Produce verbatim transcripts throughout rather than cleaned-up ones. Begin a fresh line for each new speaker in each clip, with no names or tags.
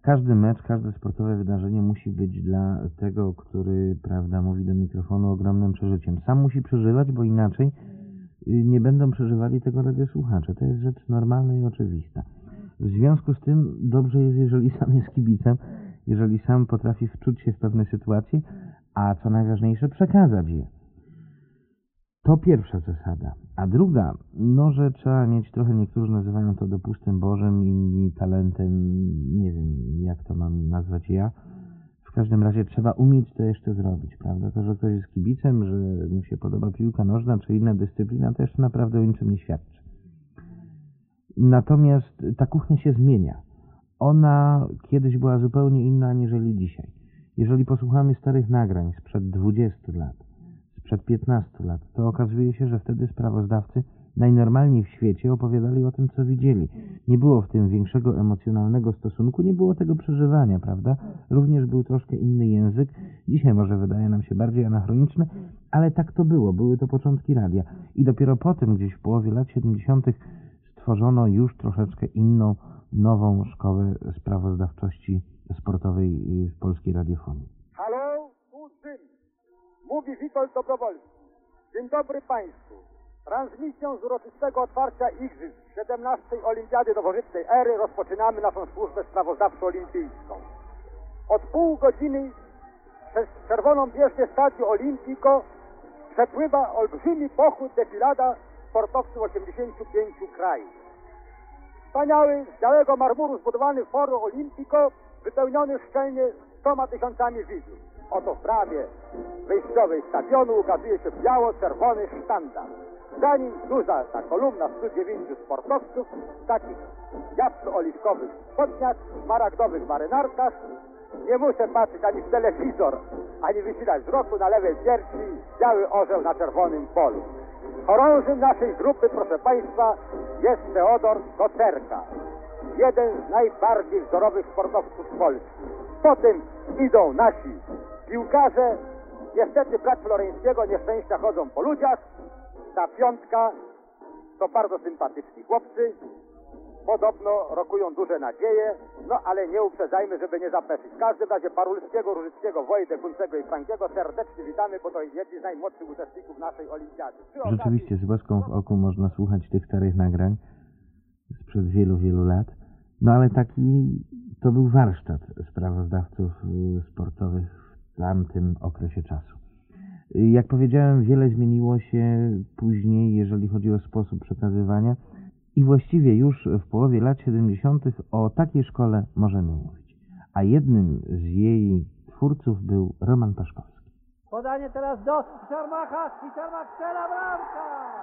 Każdy mecz, każde sportowe wydarzenie musi być dla tego, który, prawda, mówi do mikrofonu, ogromnym przeżyciem. Sam musi przeżywać, bo inaczej nie będą przeżywali tego radiosłuchacze. To jest rzecz normalna i oczywista. W związku z tym dobrze jest, jeżeli sam jest kibicem, jeżeli sam potrafi wczuć się w pewne sytuacje, a co najważniejsze, przekazać je. To pierwsza zasada. A druga, no, że trzeba mieć trochę, niektórzy nazywają to dopustem Bożym, inni talentem, nie wiem, jak to mam nazwać ja. W każdym razie trzeba umieć to jeszcze zrobić, prawda? To, że ktoś jest kibicem, że mu się podoba piłka nożna czy inna dyscyplina, to jeszcze naprawdę o niczym nie świadczy. Natomiast ta kuchnia się zmienia. Ona kiedyś była zupełnie inna aniżeli dzisiaj. Jeżeli posłuchamy starych nagrań sprzed dwudziestu lat, sprzed piętnastu lat, to okazuje się, że wtedy sprawozdawcy najnormalniej w świecie opowiadali o tym, co widzieli. Nie było w tym większego emocjonalnego stosunku, nie było tego przeżywania, prawda? Również był troszkę inny język. Dzisiaj może wydaje nam się bardziej anachroniczny, ale tak to było. Były to początki radia. I dopiero potem, gdzieś w połowie lat siedemdziesiątych stworzono już troszeczkę inną, nową szkołę sprawozdawczości sportowej w polskiej radiofonii.
Halo, tu Rzym. Mówi Witold Dobrowolski. Dzień dobry Państwu. Transmisją z uroczystego otwarcia Igrzysk siedemnastej Olimpiady Nowożytnej Ery rozpoczynamy naszą służbę sprawozdawczo-olimpijską. Od pół godziny przez czerwoną bieżnię Stadium Olimpico przepływa olbrzymi pochód defilada sportowców osiemdziesięciu pięciu krajów. Wspaniały, z białego marmuru zbudowany Forum Olimpico wypełniony szczelnie stoma tysiącami widzów. Oto w bramie wyjściowej stadionu ukazuje się biało-czerwony sztandar. Za nim duża ta kolumna stu dziewięciu sportowców w takich jabłko-oliwkowych spodniach, smaragdowych marynarkach. Nie muszę patrzeć ani w telewizor, ani wysilać wzroku na lewej piersi biały orzeł na czerwonym polu. Chorążym naszej grupy, proszę Państwa, jest Teodor Kocerka, jeden z najbardziej wzorowych sportowców Polski. Potem idą nasi piłkarze. Niestety brat Floreńskiego nieszczęścia chodzą po ludziach. Ta piątka to bardzo sympatyczni chłopcy. Podobno rokują duże nadzieje, no ale nie uprzedzajmy, żeby nie zapeszyć. W każdym razie Parulskiego, Różyckiego, Wojdę, Kuncego i Frankiego serdecznie witamy, bo to jedni z najmłodszych uczestników naszej olimpiady.
Rzeczywiście z łezką w oku można słuchać tych starych nagrań sprzed wielu, wielu lat. No ale taki to był warsztat sprawozdawców sportowych w tamtym okresie czasu. Jak powiedziałem, wiele zmieniło się później, jeżeli chodzi o sposób przekazywania i właściwie już w połowie lat siedemdziesiątych o takiej szkole możemy mówić. A jednym z jej twórców był Roman Paszkowski.
Podanie teraz do Czarmacha i Czarmach strzela, bramka!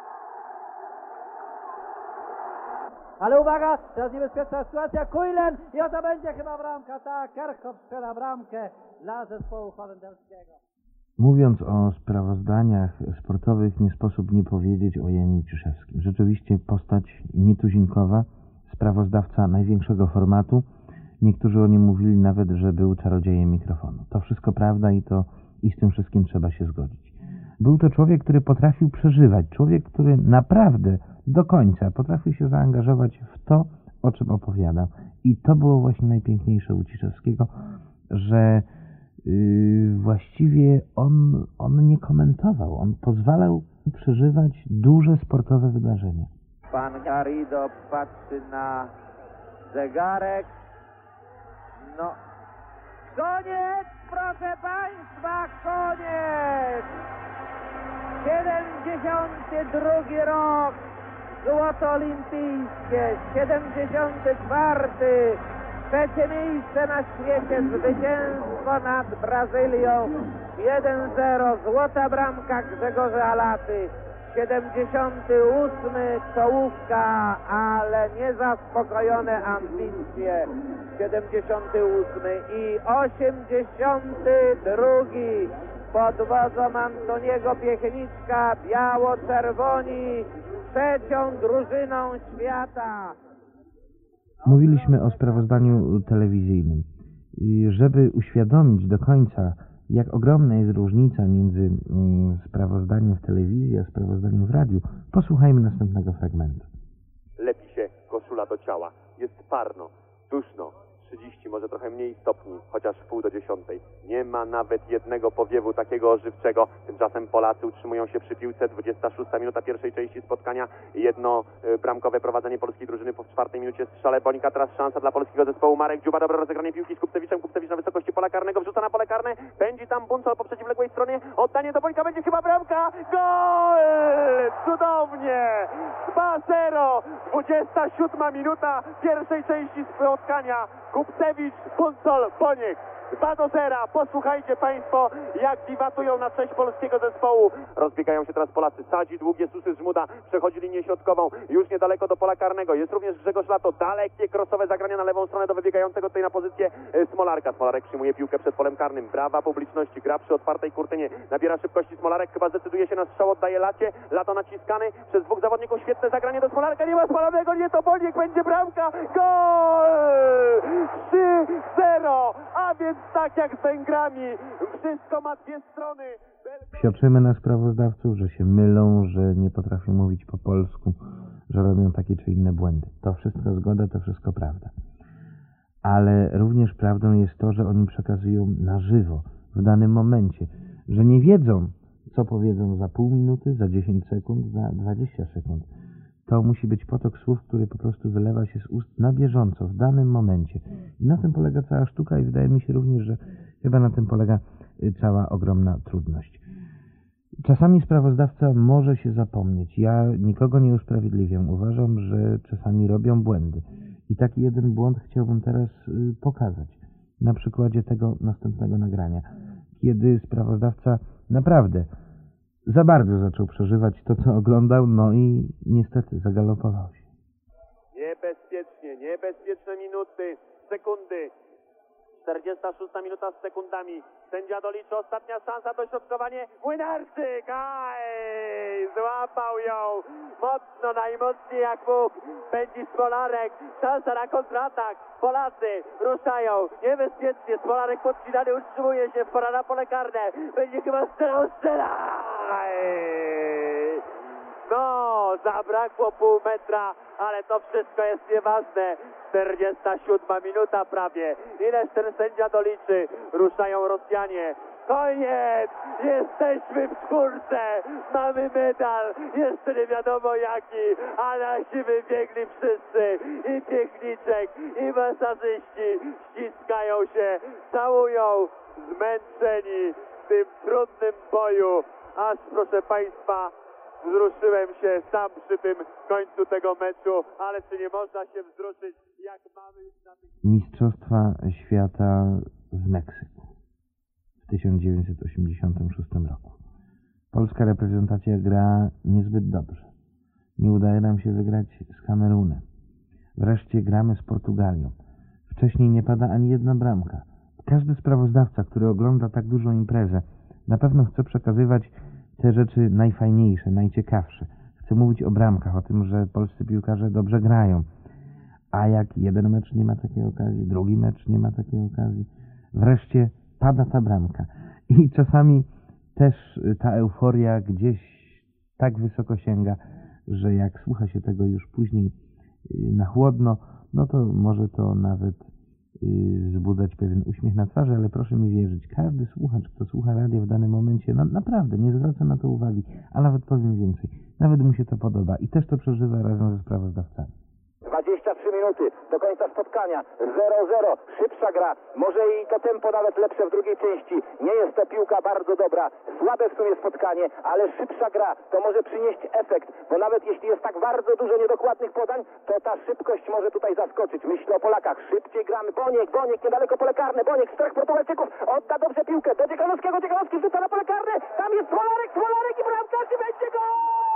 Ale uwaga, teraz niebezpieczna sytuacja, Kujlen i oto będzie chyba bramka, tak, Kerkhoff strzela bramkę dla zespołu holenderskiego.
Mówiąc o sprawozdaniach sportowych, nie sposób nie powiedzieć o Janie Ciszewskim. Rzeczywiście postać nietuzinkowa, sprawozdawca największego formatu. Niektórzy o nim mówili nawet, że był czarodziejem mikrofonu. To wszystko prawda i to i z tym wszystkim trzeba się zgodzić. Był to człowiek, który potrafił przeżywać, człowiek, który naprawdę do końca potrafił się zaangażować w to, o czym opowiadał. I to było właśnie najpiękniejsze u Ciszewskiego, że Yy, właściwie on, on nie komentował, on pozwalał przeżywać duże sportowe wydarzenia.
Pan Garrido patrzy na zegarek. No, koniec, proszę Państwa, koniec! siedemdziesiąty drugi rok, złoto olimpijskie, siedemdziesiąty czwarty. Trzecie miejsce na świecie, zwycięstwo nad Brazylią, jeden zero, złota bramka Grzegorza Alaty, siedemdziesiąty ósmy czołówka, ale niezaspokojone ambicje, siedemdziesiąty ósmy i osiemdziesiąty drugi pod wodzą Antoniego Piechniczka, biało-czerwoni, trzecią drużyną świata.
Mówiliśmy o sprawozdaniu telewizyjnym. Żeby uświadomić do końca, jak ogromna jest różnica między sprawozdaniem w telewizji a sprawozdaniem w radiu, posłuchajmy następnego fragmentu.
Lepi się koszula do ciała. Jest parno, duszno, trzydzieści, może trochę mniej stopni, chociaż w pół do dziesiątej. Nie ma nawet jednego powiewu takiego ożywczego. Tymczasem Polacy utrzymują się przy piłce. dwudziesta szósta minuta pierwszej części spotkania. Jedno y, bramkowe prowadzenie polskiej drużyny po czwartej minucie strzale Bonika. Teraz szansa dla polskiego zespołu. Marek Dziuba, dobre rozegranie piłki z Kupcewiczem. Kupcewicz na wysokości pola karnego, wrzuca na pole karne. Pędzi tam Buncol po przeciwległej stronie. Oddanie do Bonika, będzie chyba bramka. Gol! Cudownie! dwa zero. dwudziesta siódma minuta pierwszej części spotkania. Kupcewicz, Buncol, Boniek. dwa do zera. Posłuchajcie Państwo, jak wiwatują na cześć polskiego zespołu. Rozbiegają się teraz Polacy. Sadzi, długie susy, Żmuda. Przechodzi linię środkową. Już niedaleko do pola karnego. Jest również Grzegorz Lato. Dalekie krosowe zagrania na lewą stronę do wybiegającego tutaj na pozycję Smolarka. Smolarek przyjmuje piłkę przed polem karnym. Brawa publiczności. Gra przy otwartej kurtynie. Nabiera szybkości Smolarek. Chyba zdecyduje się na strzał. Oddaje Lacie. Lato naciskany przez dwóch zawodników. Świetne zagranie do Smolarka. Nie ma spalonego. Nie to Boniek. Będzie bramka. Gol! trzy zero. A więc tak jak z Węgrami. Wszystko ma dwie strony.
Psioczymy na sprawozdawców, że się mylą, że nie potrafią mówić po polsku, że robią takie czy inne błędy. To wszystko zgoda, to wszystko prawda. Ale również prawdą jest to, że oni przekazują na żywo, w danym momencie, że nie wiedzą, co powiedzą za pół minuty, za dziesięć sekund, za dwadzieścia sekund. To musi być potok słów, który po prostu wylewa się z ust na bieżąco, w danym momencie. I na tym polega cała sztuka i wydaje mi się również, że chyba na tym polega cała ogromna trudność. Czasami sprawozdawca może się zapomnieć. Ja nikogo nie usprawiedliwiam. Uważam, że czasami robią błędy. I taki jeden błąd chciałbym teraz pokazać. Na przykładzie tego następnego nagrania. Kiedy sprawozdawca naprawdę za bardzo zaczął przeżywać to, co oglądał, no i niestety zagalopował się.
Niebezpiecznie, niebezpieczne minuty, sekundy. czterdziesta szósta minuta z sekundami. Sędzia doliczy, ostatnia szansa, dośrodkowanie. Młynarczyk! Aj! Złapał ją mocno, najmocniej jak mógł. Pędzi Smolarek. Szansa na kontratak. Polacy ruszają. Niebezpiecznie. Smolarek podcinany utrzymuje się. Pora na pole karne. Będzie chyba strzelał, strzela! Aj! No, zabrakło pół metra, ale to wszystko jest nieważne. czterdziesta siódma minuta prawie. Ileż ten sędzia doliczy? Ruszają Rosjanie. Koniec! Jesteśmy w czwórce! Mamy medal! Jeszcze nie wiadomo jaki, a nasi wybiegli wszyscy. I Piechniczek, i masażyści ściskają się, całują, zmęczeni w tym trudnym boju. Aż, proszę Państwa, wzruszyłem się sam przy tym końcu tego meczu, ale czy nie można się wzruszyć, jak mamy już na tych...
Mistrzostwa Świata w Meksyku w tysiąc dziewięćset osiemdziesiątym szóstym roku. Polska reprezentacja gra niezbyt dobrze. Nie udaje nam się wygrać z Kamerunem. Wreszcie gramy z Portugalią. Wcześniej nie pada ani jedna bramka. Każdy sprawozdawca, który ogląda tak dużą imprezę, na pewno chce przekazywać te rzeczy najfajniejsze, najciekawsze. Chcę mówić o bramkach, o tym, że polscy piłkarze dobrze grają. A jak jeden mecz nie ma takiej okazji, drugi mecz nie ma takiej okazji, wreszcie pada ta bramka. I czasami też ta euforia gdzieś tak wysoko sięga, że jak słucha się tego już później na chłodno, no to może to nawet wzbudzać pewien uśmiech na twarzy, ale proszę mi wierzyć, każdy słuchacz, kto słucha radia w danym momencie, no naprawdę nie zwraca na to uwagi, a nawet powiem więcej, nawet mu się to podoba i też to przeżywa razem ze sprawozdawcami.
dwadzieścia trzy minuty do końca spotkania, zero zero, szybsza gra, może i to tempo nawet lepsze w drugiej części, nie jest to piłka bardzo dobra, słabe w sumie spotkanie, ale szybsza gra, to może przynieść efekt, bo nawet jeśli jest tak bardzo dużo niedokładnych podań, to ta szybkość może tutaj zaskoczyć. Myślę o Polakach, szybciej gramy, Boniek, Boniek, niedaleko pole karne, Boniek, z czterech Portugalczyków, odda dobrze piłkę do Dziekanowskiego, Dziekanowski rzuca na pole karne, tam jest Smolarek, Smolarek i bramka, czy będzie gol!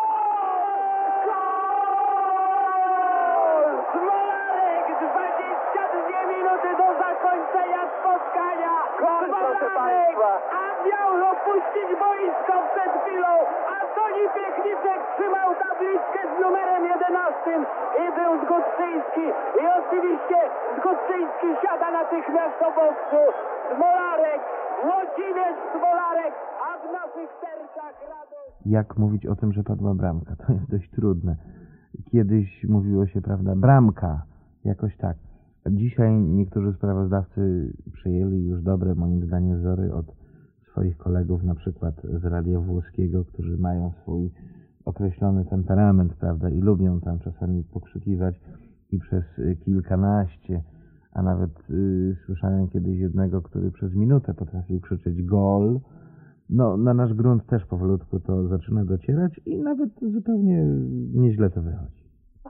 Smolarek, dwadzieścia dwie minuty do zakończenia spotkania. Smolarek, a miał opuścić boisko przed chwilą. Antoni Piechniczek trzymał tabliczkę z numerem jedenastym i był Zgódczyński. I oczywiście Zgódczyński siada natychmiast do boksu. Smolarek, Włodzimierz Smolarek, a w naszych sercach radość.
Jak mówić o tym, że padła bramka? To jest dość trudne. Kiedyś mówiło się, prawda, bramka, jakoś tak. Dzisiaj niektórzy sprawozdawcy przejęli już dobre, moim zdaniem, wzory od swoich kolegów, na przykład z Radia Włoskiego, którzy mają swój określony temperament, prawda, i lubią tam czasami pokrzykiwać i przez kilkanaście, a nawet yy, słyszałem kiedyś jednego, który przez minutę potrafił krzyczeć gol. No, na nasz grunt też powolutku to zaczyna docierać i nawet zupełnie nieźle to wychodzi.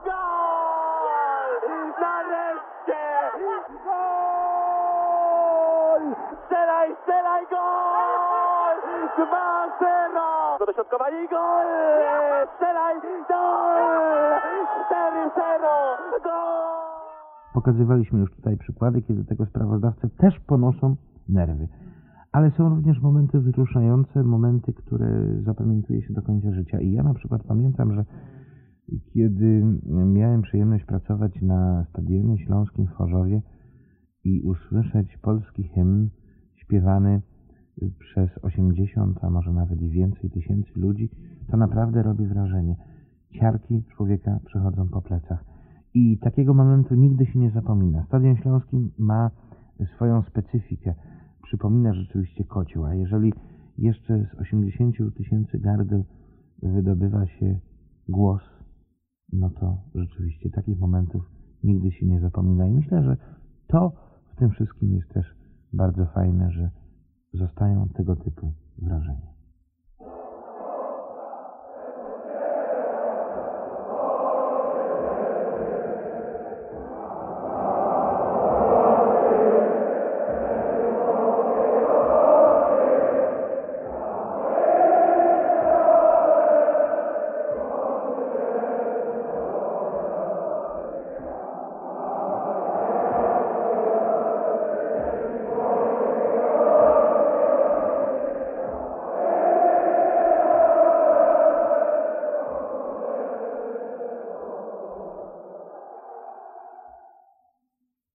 Nareszcie! Gol! Strzelaj, strzelaj, gol! dwa zero! Do dośrodkowania i gol! Strzelaj, gol! cztery zero! Gol!
Pokazywaliśmy już tutaj przykłady, kiedy tego sprawozdawcy też ponoszą nerwy. Ale są również momenty wzruszające, momenty, które zapamiętuje się do końca życia. I ja na przykład pamiętam, że kiedy miałem przyjemność pracować na Stadionie Śląskim w Chorzowie i usłyszeć polski hymn śpiewany przez osiemdziesiąt, a może nawet i więcej tysięcy ludzi, to naprawdę robi wrażenie. Ciarki człowieka przechodzą po plecach. I takiego momentu nigdy się nie zapomina. Stadion Śląski ma swoją specyfikę. Przypomina rzeczywiście kocioł, a jeżeli jeszcze z osiemdziesięciu tysięcy gardeł wydobywa się głos, no to rzeczywiście takich momentów nigdy się nie zapomina. I myślę, że to w tym wszystkim jest też bardzo fajne, że zostają tego typu wrażenia.